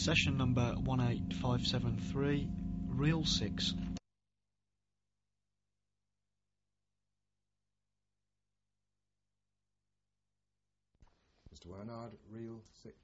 session number 18573, reel 6. Mr. Wernard, reel 6.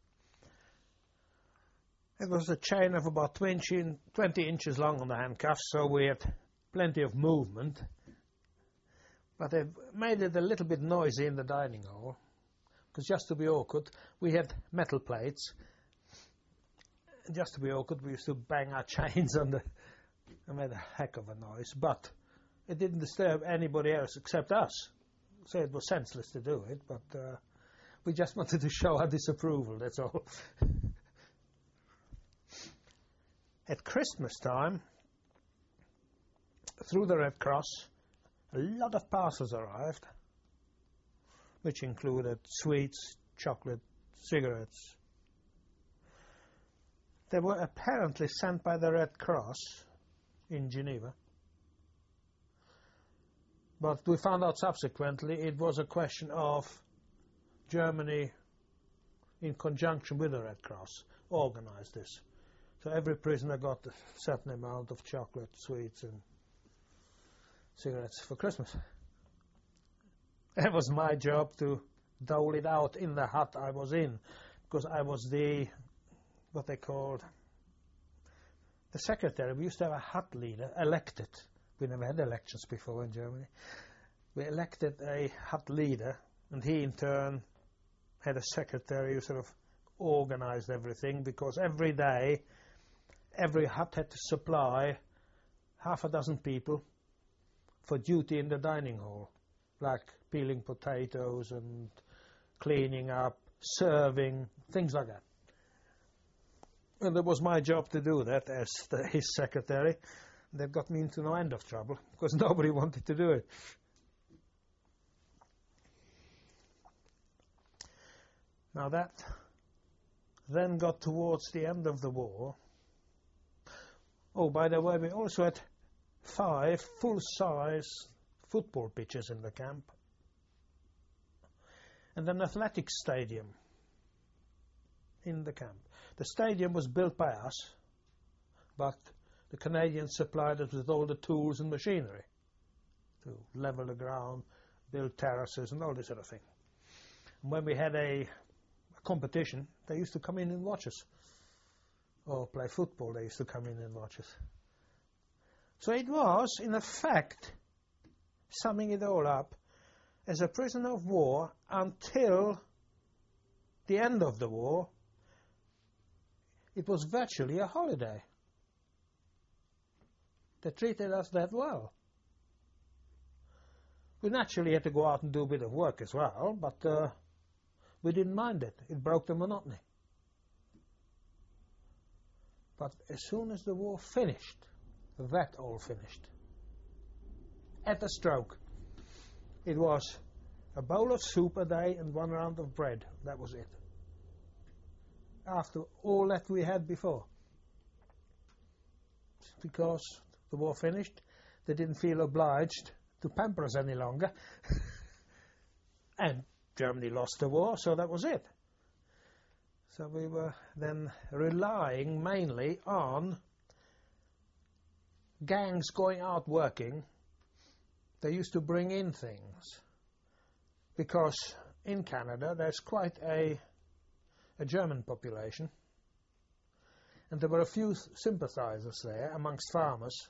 It was a chain of about 20 inches long on the handcuffs, so we had plenty of movement. But it made it a little bit noisy in the dining hall, because just to be awkward, we had metal plates. Just to be awkward, we used to bang our chains on the... It made a heck of a noise, but it didn't disturb anybody else except us. So it was senseless to do it, but we just wanted to show our disapproval, that's all. At Christmas time, through the Red Cross, a lot of parcels arrived, which included sweets, chocolate, cigarettes. They were apparently sent by the Red Cross in Geneva. But we found out subsequently it was a question of Germany, in conjunction with the Red Cross, organized this. So every prisoner got a certain amount of chocolate, sweets and cigarettes for Christmas. It was my job to dole it out in the hut I was in, because I was what they called the secretary. We used to have a hut leader, elected. We never had elections before in Germany. We elected a hut leader, and he in turn had a secretary who sort of organized everything, because every day every hut had to supply half a dozen people for duty in the dining hall, like peeling potatoes and cleaning up, serving, things like that. And it was my job to do that as his secretary. That got me into no end of trouble, because nobody wanted to do it. Now that then got towards the end of the war. Oh, by the way, we also had 5 full-size football pitches in the camp and an athletics stadium in the camp. The stadium was built by us, but the Canadians supplied us with all the tools and machinery to level the ground, build terraces and all this sort of thing. And when we had a competition, they used to come in and watch us. Or play football, they used to come in and watch us. So it was, in effect, summing it all up, as a prisoner of war until the end of the war, it was virtually a holiday. They treated us that well. We naturally had to go out and do a bit of work as well, but we didn't mind it. It broke the monotony. But as soon as the war finished, that all finished. At a stroke. It was a bowl of soup a day and 1 round of bread. That was it. After all that we had before. Because the war finished, they didn't feel obliged to pamper us any longer. And Germany lost the war, so that was it. So we were then relying mainly on gangs going out working. They used to bring in things, because in Canada there's quite a German population, and there were a few sympathizers there amongst farmers.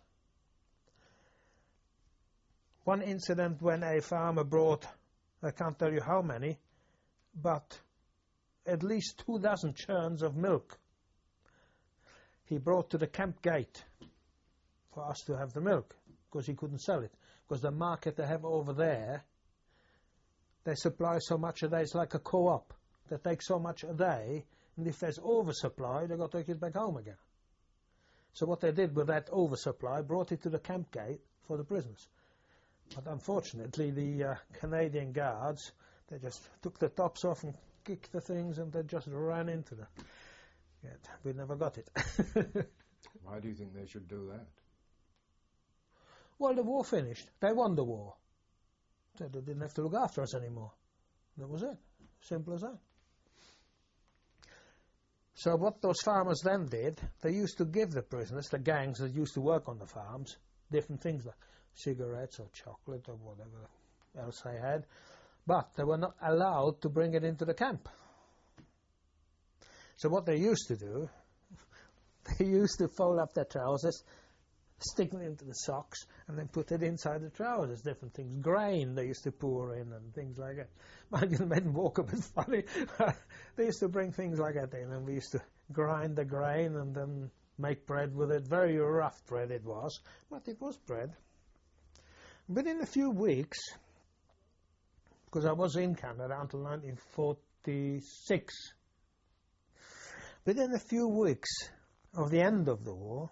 One incident when a farmer brought, I can't tell you how many, but at least 24 churns of milk he brought to the camp gate for us to have the milk, because he couldn't sell it. Because the market they have over there, they supply so much a day, it's like a co-op. They take so much a day, and if there's oversupply, they've got to take it back home again. So what they did with that oversupply, brought it to the camp gate for the prisoners. But unfortunately, the Canadian guards, they just took the tops off and kicked the things, and they just ran into them. Yet we never got it. Why do you think they should do that? Well, the war finished. They won the war. So they didn't have to look after us anymore. That was it. Simple as that. So what those farmers then did, they used to give the prisoners, the gangs that used to work on the farms, different things like cigarettes or chocolate or whatever else they had, but they were not allowed to bring it into the camp. So what they used to do, they used to fold up their trousers, stick it into the socks, and then put it inside the trousers, different things. Grain they used to pour in and things like that. It made them walk a bit funny. They used to bring things like that in, and we used to grind the grain and then make bread with it. Very rough bread it was, but it was bread. Within a few weeks, because I was in Canada until 1946, within a few weeks of the end of the war,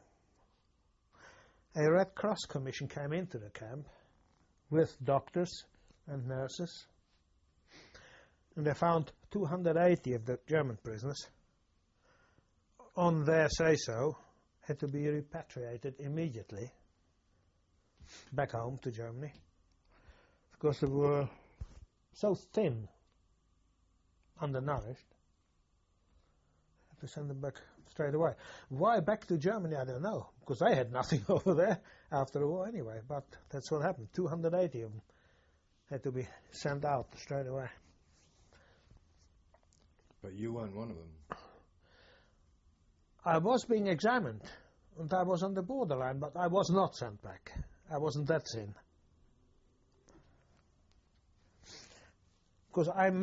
a Red Cross commission came into the camp with doctors and nurses, and they found 280 of the German prisoners on their say-so had to be repatriated immediately back home to Germany because they were so thin, undernourished, had to send them back straight away. Why back to Germany, I don't know, because they had nothing over there after the war anyway, but that's what happened. 280 of them had to be sent out straight away. But you weren't one of them. I was being examined, and I was on the borderline, but I was not sent back. I wasn't that thin. Because I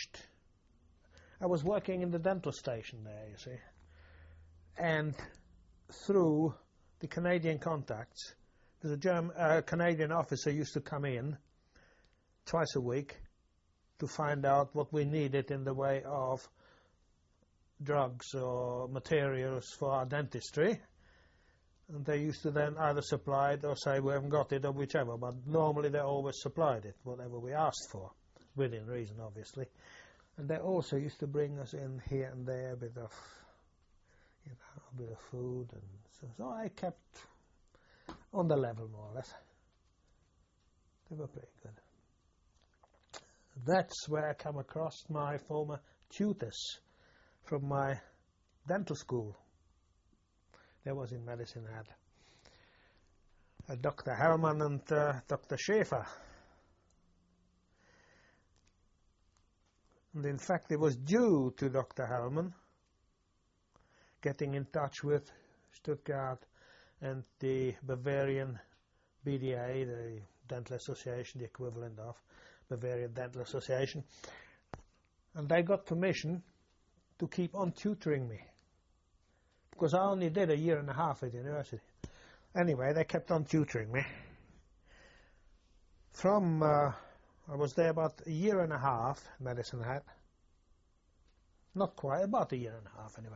was working in the dental station there, you see, and through the Canadian contacts, the Canadian officer used to come in twice a week to find out what we needed in the way of drugs or materials for our dentistry. And they used to then either supply it or say we haven't got it or whichever, but normally they always supplied it, whatever we asked for, within reason obviously. And they also used to bring us in here and there a bit of food, and so I kept on the level more or less. They were pretty good. That's where I come across my former tutors from my dental school. There was in Medicine Hat. Dr. Hellman and Dr. Schaefer. And in fact, it was due to Dr. Hellman getting in touch with Stuttgart and the Bavarian BDA, the Dental Association, the equivalent of Bavarian Dental Association. And they got permission to keep on tutoring me, because I only did a year and a half at university. Anyway, they kept on tutoring me. I was there about a year and a half, Medicine Hat. Not quite, about a year and a half anyway.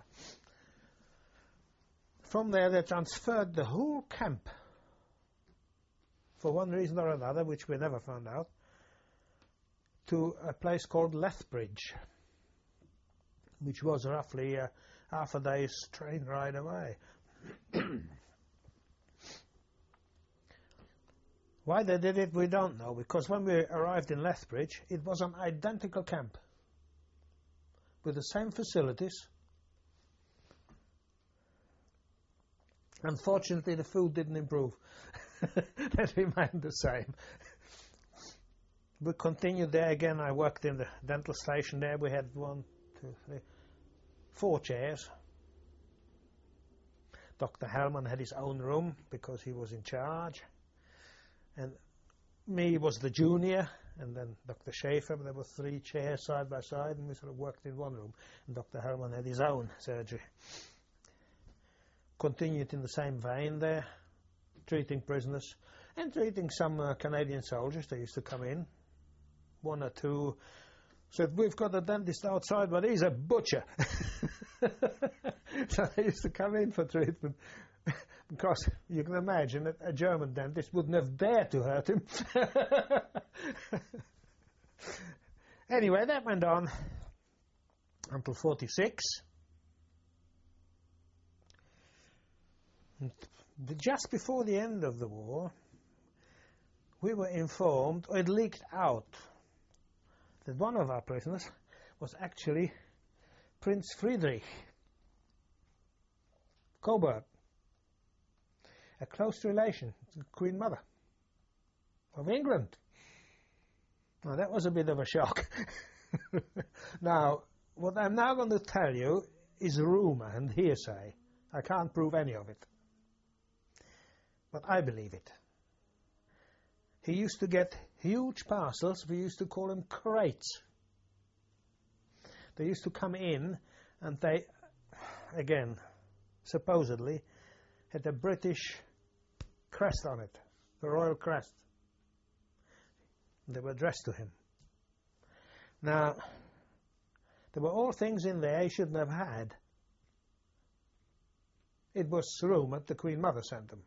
From there they transferred the whole camp, for one reason or another, which we never found out, to a place called Lethbridge, which was roughly half a day's train ride away. Why they did it, we don't know, because when we arrived in Lethbridge, it was an identical camp with the same facilities. Unfortunately, the food didn't improve. That remained the same. We continued there again. I worked in the dental station there. We had 4 chairs. Dr. Hellman had his own room because he was in charge. And me was the junior, and then Dr. Schaefer. There were 3 chairs side by side, and we sort of worked in one room. And Dr. Hellman had his own surgery. Continued in the same vein there, treating prisoners and treating some Canadian soldiers. They used to come in, 1 or 2, said, "We've got a dentist outside, but he's a butcher." So they used to come in for treatment. Because you can imagine that a German dentist wouldn't have dared to hurt him. Anyway, that went on until 46. Just before the end of the war, we were informed, or it leaked out, that one of our prisoners was actually Prince Friedrich Coburg, a close relation to the Queen Mother of England. Now that was a bit of a shock. Now, what I'm now going to tell you is rumour and hearsay. I can't prove any of it. But I believe it. He used to get huge parcels, we used to call them crates. They used to come in and they, again, supposedly, had a British crest on it, the royal crest. They were addressed to him. Now, there were all things in there he shouldn't have had. It was rumoured the Queen Mother sent them.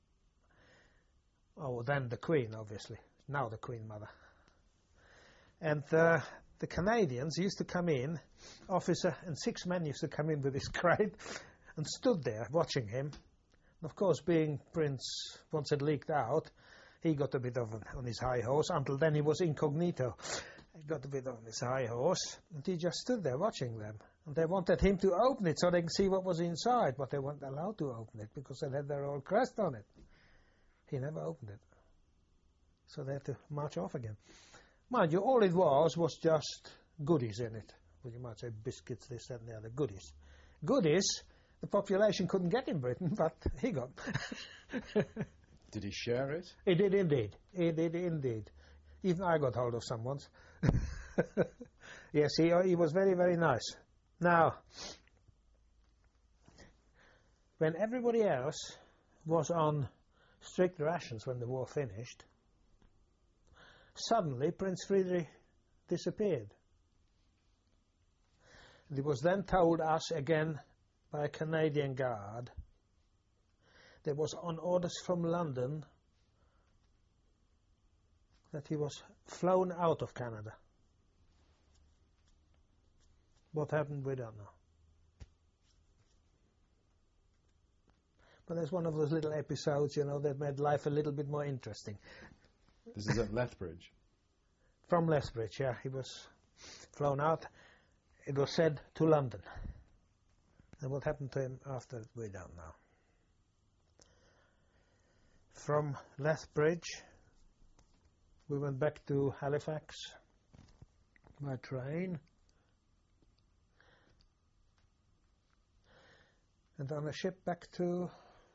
Oh, then the Queen, obviously. Now the Queen Mother. And the Canadians used to come in, officer and 6 men used to come in with this crate and stood there watching him. And of course, being Prince, once it leaked out, he got a bit of on his high horse. Until then he was incognito. He got a bit on his high horse, and he just stood there watching them. And they wanted him to open it so they can see what was inside, but they weren't allowed to open it because they had their old crest on it. He never opened it. So they had to march off again. Mind you, all it was just goodies in it. Well, you might say biscuits, this, that and the other. Goodies. Goodies, the population couldn't get in Britain, but he got. Did he share it? He did indeed. He did indeed. Even I got hold of some once. Yes, he was very, very nice. Now, when everybody else was on strict rations when the war finished, suddenly Prince Friedrich disappeared. And it was then told us again by a Canadian guard that was on orders from London that he was flown out of Canada. What happened, we don't know. But that's one of those little episodes, you know, that made life a little bit more interesting. This is at Lethbridge. From Lethbridge, yeah. He was flown out. It was said to London. And what happened to him after, we don't know. From Lethbridge, we went back to Halifax by train. And on a ship back to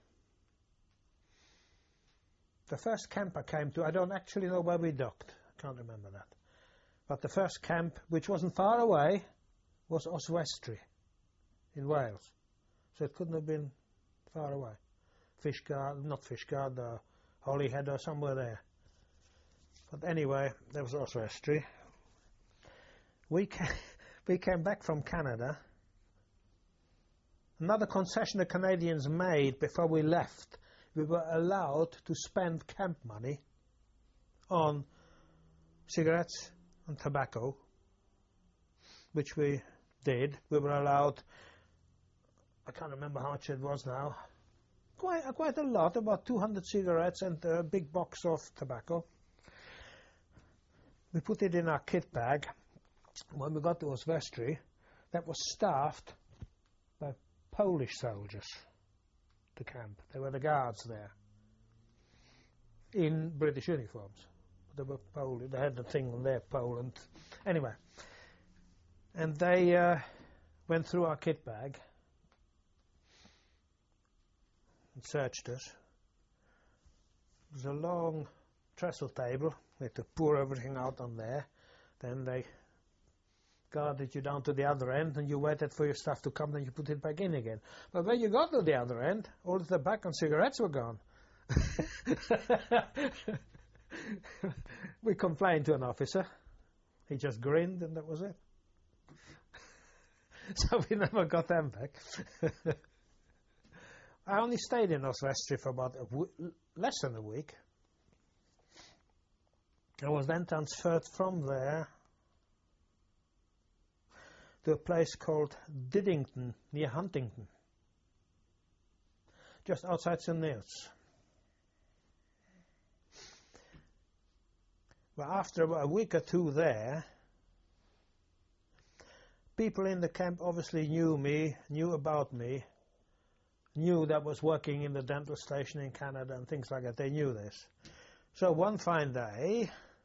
the first camp I came to. I don't actually know where we docked. I can't remember that. But the first camp, which wasn't far away, was Oswestry in Wales. So it couldn't have been far away. Fishguard, not Fishguard, Holyhead or somewhere there. But anyway, there was Oswestry. We came back from Canada. Another concession the Canadians made before we left, we were allowed to spend camp money on cigarettes and tobacco, which we did. We were allowed, I can't remember how much it was now, quite a lot, about 200 cigarettes and a big box of tobacco. We put it in our kit bag. When we got to Oswestry, that was staffed by Polish soldiers, the camp. They were the guards there, in British uniforms. They were Polish. They had the thing on their Poland. Anyway, and they went through our kit bag and searched us. It was a long trestle table. They had to pour everything out on there. Then they guarded you down to the other end, and you waited for your stuff to come, then you put it back in again. But when you got to the other end, all the tobacco and cigarettes were gone. We complained to an officer. He just grinned, and that was it. So we never got them back. I only stayed in Oswestry for about less than a week. I was then transferred from there to a place called Diddington, near Huntington, just outside St. Neots. Well, after about a week or two there, people in the camp obviously knew about me, knew that was working in the dental station in Canada and things like that. They knew this. So one fine day,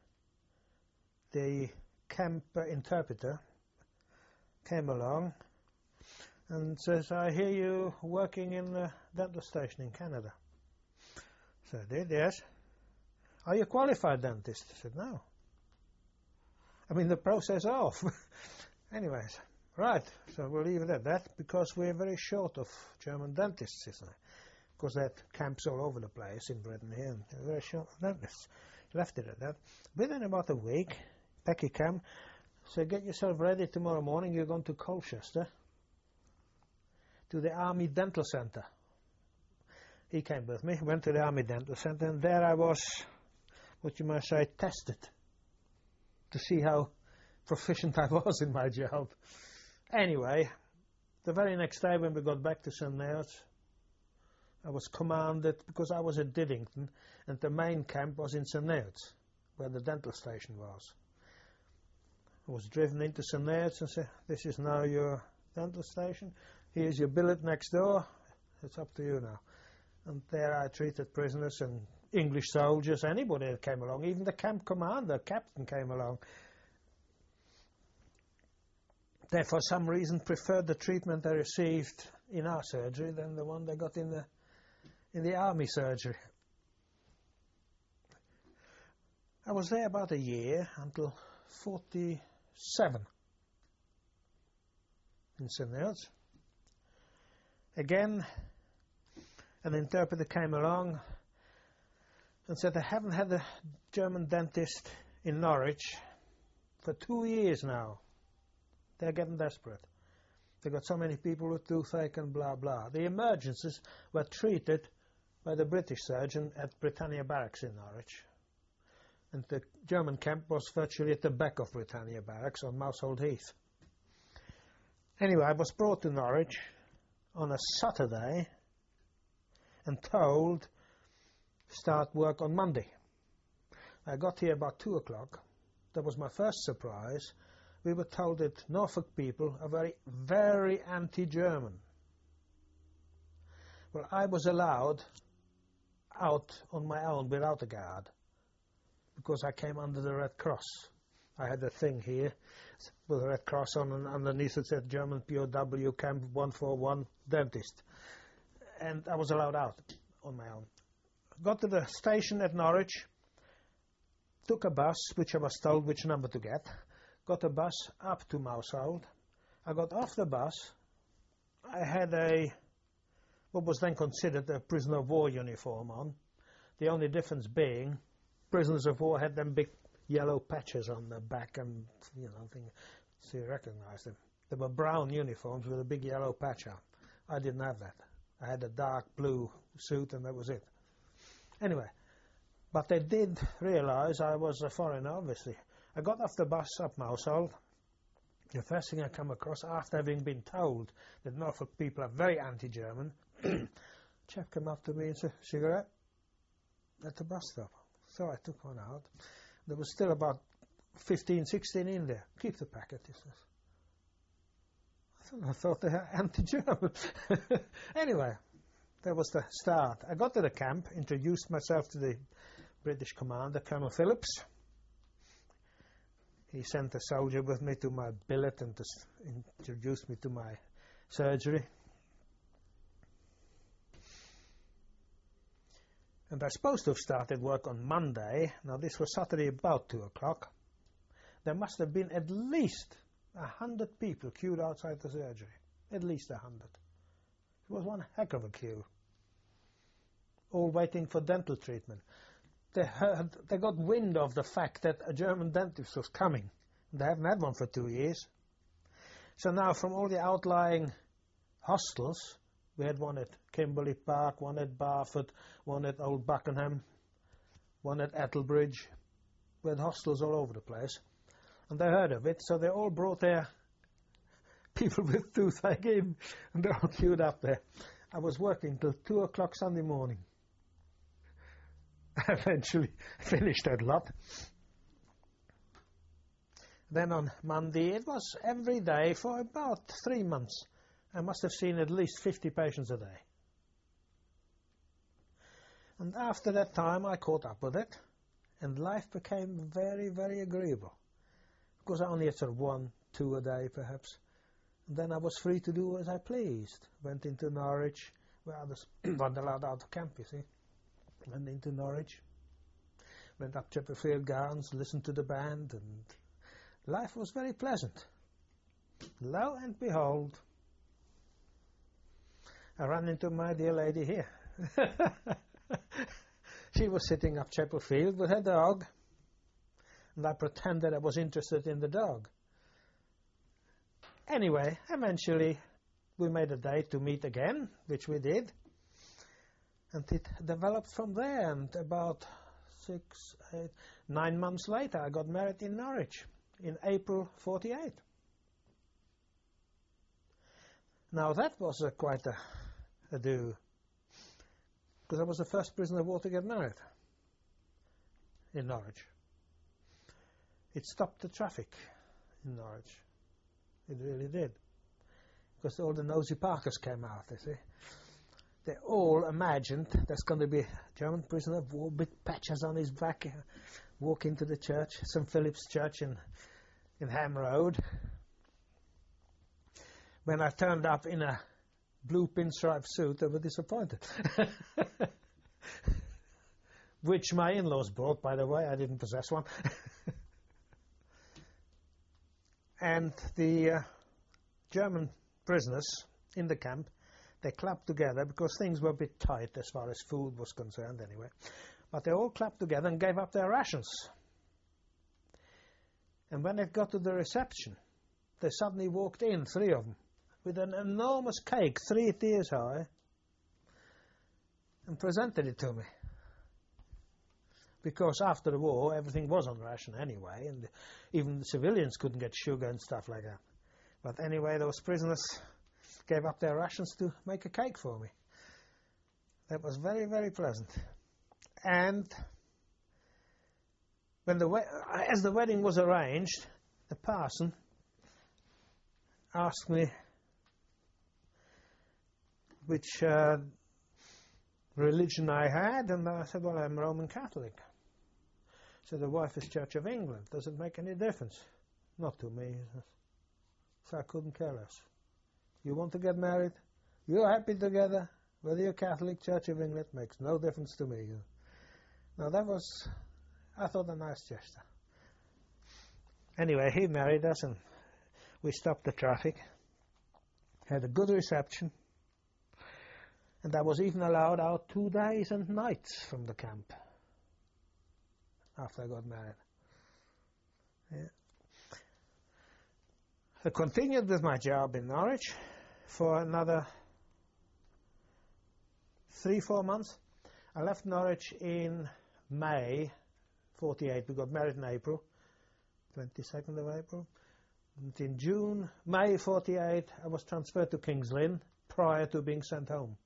the camp interpreter came along and says, I hear you working in the dental station in Canada. So I did, yes. Are you a qualified dentist? I said, no. I mean, the process off. Anyways, right, so we'll leave it at that, because we're very short of German dentists, isn't it? Because that camps all over the place in Britain here, and they're very short of dentists. Left it at that. Within about a week, Becky came, said, get yourself ready tomorrow morning, you're going to Colchester, to the Army Dental Centre. He came with me, went to the Army Dental Centre, and there I was, what you might say, tested, to see how proficient I was in my job. Anyway, the very next day when we got back to St. Neots, I was commanded, because I was at Didington, and the main camp was in St. Neots, where the dental station was. I was driven into St. Neots and said, this is now your dental station, here's your billet next door, it's up to you now. And there I treated prisoners and English soldiers, anybody that came along, even the camp commander, captain came along. They, for some reason, preferred the treatment they received in our surgery than the one they got in the army surgery. I was there about a year, until 47, in St. Neots. Again, an interpreter came along and said, I haven't had a German dentist in Norwich for 2 years now. They're getting desperate. They got so many people with toothache and blah blah. The emergencies were treated by the British surgeon at Britannia Barracks in Norwich. And the German camp was virtually at the back of Britannia Barracks on Mousehold Heath. Anyway, I was brought to Norwich on a Saturday and told start work on Monday. I got here about 2 o'clock. That was my first surprise. We were told that Norfolk people are very, very anti-German. Well, I was allowed out on my own without a guard, because I came under the Red Cross. I had a thing here with a Red Cross on, and underneath it said German POW Camp 141 Dentist. And I was allowed out on my own. Got to the station at Norwich, took a bus, which I was told which number to get, got a bus up to Mousehold. I got off the bus. I had what was then considered a prisoner of war uniform on. The only difference being, prisoners of war had them big yellow patches on their back and, so you recognize them. They were brown uniforms with a big yellow patch on. I didn't have that. I had a dark blue suit and that was it. Anyway, but they did realize I was a foreigner, obviously. I got off the bus up Mousehold. The first thing I come across, after having been told that Norfolk people are very anti-German, chap came up to me and said, cigarette? At the bus stop. So I took one out. There was still about 15, 16 in there. Keep the packet, he says. I thought they were anti-German. Anyway, that was the start. I got to the camp, introduced myself to the British commander, Colonel Phillips. He sent a soldier with me to my billet and introduced me to my surgery. And I was supposed to have started work on Monday. Now this was Saturday about 2 o'clock. There must have been at least 100 people queued outside the surgery. At least 100. It was one heck of a queue. All waiting for dental treatment. They got wind of the fact that a German dentist was coming. They haven't had one for 2 years. So now from all the outlying hostels, we had one at Kimberley Park, one at Barford, one at Old Buckenham, one at Ettlebridge. We had hostels all over the place. And they heard of it, so they all brought their people with toothache in, and they're all queued up there. I was working till 2 o'clock Sunday morning. I eventually finished that lot. Then on Monday, it was every day for about 3 months. I must have seen at least 50 patients a day. And after that time I caught up with it, and life became very, very agreeable. Because I only had sort of 1-2 a day perhaps. And then I was free to do as I pleased. Went into Norwich, where others weren't allowed out of camp, you see. Went into Norwich, went up Chipperfield Gardens, listened to the band, and life was very pleasant. Lo and behold, I ran into my dear lady here. She was sitting up Chapelfield with her dog, and I pretended I was interested in the dog. Anyway, eventually we made a date to meet again, which we did, and it developed from there, and about 9 months later I got married in Norwich in April 48. Now that was quite a do, because I was the first prisoner of war to get married in Norwich. It stopped the traffic in Norwich. It really did. Because all the nosy Parkers came out, you see. They all imagined there's going to be a German prisoner of war, big patches on his back, walk into the church, St. Philip's Church in Ham Road. When I turned up in a blue pinstripe suit, they were disappointed. Which my in-laws bought, by the way. I didn't possess one. And the German prisoners in the camp, they clapped together, because things were a bit tight as far as food was concerned anyway. But they all clapped together and gave up their rations. And when it got to the reception, they suddenly walked in, 3 of them, with an enormous cake, 3 tiers high, and presented it to me. Because after the war, everything was on ration anyway, and even the civilians couldn't get sugar and stuff like that. But anyway, those prisoners gave up their rations to make a cake for me. That was very, very pleasant. And when as the wedding was arranged, the parson asked me which religion I had, and I said, well, I'm Roman Catholic. So the wife is Church of England. Does it make any difference? Not to me. So I couldn't care less. You want to get married? You're happy together? Whether you're Catholic, Church of England, makes no difference to me. Now that was, I thought, a nice gesture. Anyway, he married us, and we stopped the traffic. Had a good reception. And I was even allowed out 2 days and nights from the camp after I got married. Yeah. I continued with my job in Norwich for another 3-4 months. I left Norwich in May 48. We got married in April, 22nd of April. And in May 48, I was transferred to King's Lynn prior to being sent home.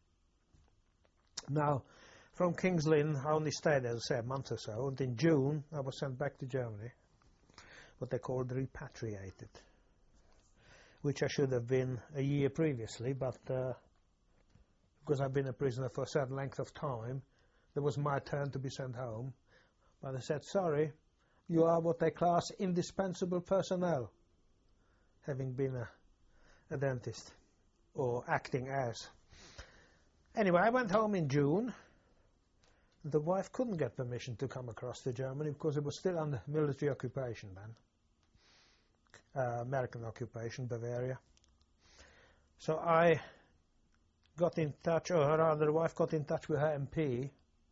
Now, from King's Lynn, I only stayed, as I say, a month or so, and in June I was sent back to Germany, what they called repatriated, which I should have been a year previously, but because I've been a prisoner for a certain length of time, it was my turn to be sent home. But they said, sorry, you are what they class indispensable personnel, having been a dentist, or acting as. Anyway, I went home in June. The wife couldn't get permission to come across to Germany because it was still under military occupation then. American occupation, Bavaria. So I got in touch, or rather the wife got in touch with her MP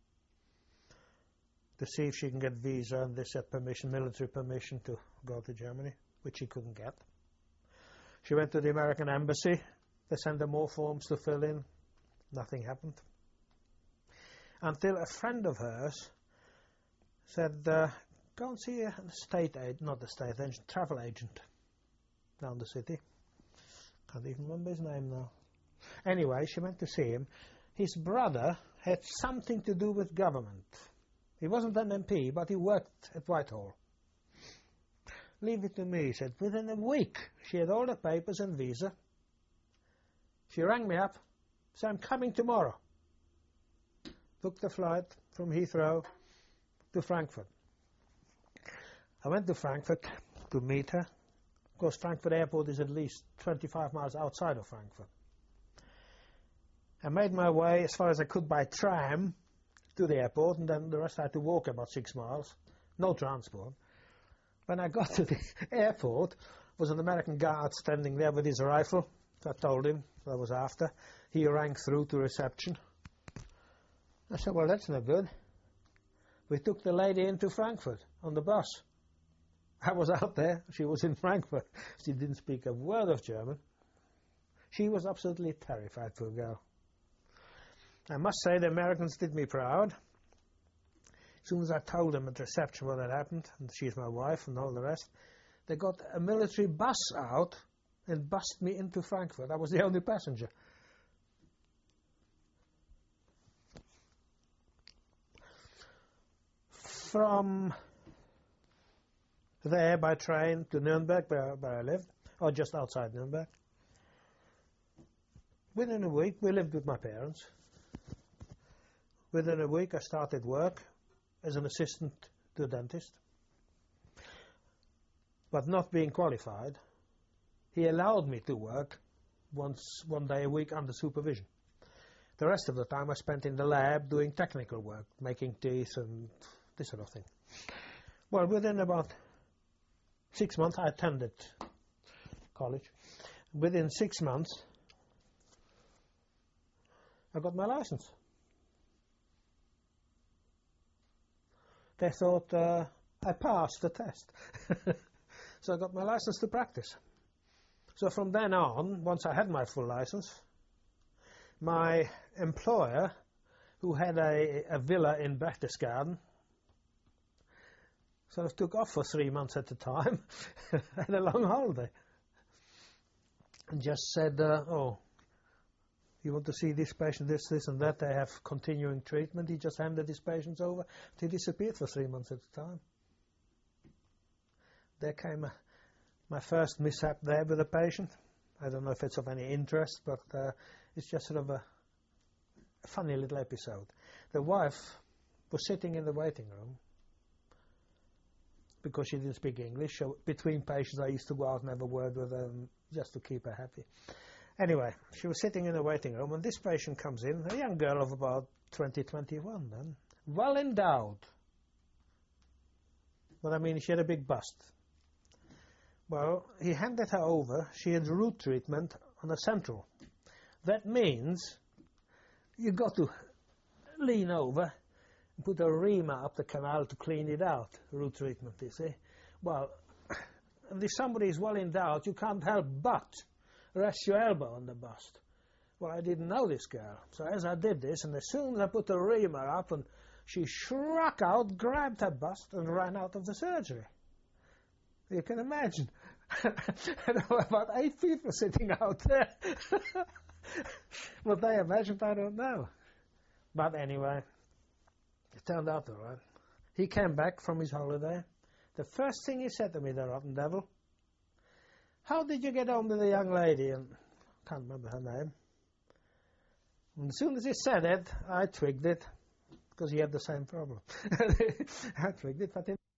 to see if she can get visa, and they said permission, military permission to go to Germany, which she couldn't get. She went to the American embassy. They sent her more forms to fill in. Nothing happened. Until a friend of hers said, go and see a travel agent down the city. Can't even remember his name now. Anyway, she went to see him. His brother had something to do with government. He wasn't an MP, but he worked at Whitehall. Leave it to me, he said. Within a week, she had all the papers and visa. She rang me up, said, I'm coming tomorrow. took the flight from Heathrow to Frankfurt. I went to Frankfurt to meet her. Of course, Frankfurt Airport is at least 25 miles outside of Frankfurt. I made my way as far as I could by tram to the airport, and then the rest I had to walk about 6 miles. No transport. When I got to the airport, was an American guard standing there with his rifle. So I told him what I was after. He rang through to reception. I said, well, that's not good. We took the lady into Frankfurt on the bus. I was out there. She was in Frankfurt. She didn't speak a word of German. She was absolutely terrified, poor girl. I must say the Americans did me proud. As soon as I told them at reception what had happened, and she's my wife and all the rest, they got a military bus out and bussed me into Frankfurt. I was the only passenger. From there by train to Nuremberg, where I lived, or just outside Nuremberg. Within a week, we lived with my parents. Within a week, I started work as an assistant to a dentist. But not being qualified, he allowed me to work one day a week under supervision. The rest of the time I spent in the lab doing technical work, making teeth and this sort of thing. Well, within about 6 months, I attended college. Within 6 months, I got my license. They thought I passed the test. So I got my license to practice. So from then on, once I had my full license, my employer, who had a villa in Berchtesgaden, sort of took off for 3 months at a time, had a long holiday, and just said, oh, you want to see this patient, this and that, they have continuing treatment. He just handed his patients over. He disappeared for 3 months at a time. There came my first mishap there with a patient. I don't know if it's of any interest, but it's just sort of a funny little episode. The wife was sitting in the waiting room because she didn't speak English. So between patients, I used to go out and have a word with her just to keep her happy. Anyway, she was sitting in the waiting room, and this patient comes in, a young girl of about 20, 21 then, well endowed. But I mean, she had a big bust. Well, he handed her over. She had root treatment on a central. That means you got to lean over and put a reamer up the canal to clean it out, root treatment, you see. Well, if somebody is well endowed, you can't help but rest your elbow on the bust. Well, I didn't know this girl. So as I did this, and as soon as I put the reamer up, and she struck out, grabbed her bust, and ran out of the surgery. You can imagine. There were about 8 people sitting out there. What they imagined, I don't know. But anyway, it turned out all right. He came back from his holiday. The first thing he said to me, the rotten devil, how did you get on with the young lady? And I can't remember her name. And as soon as he said it, I twigged it, because he had the same problem. I twigged it, but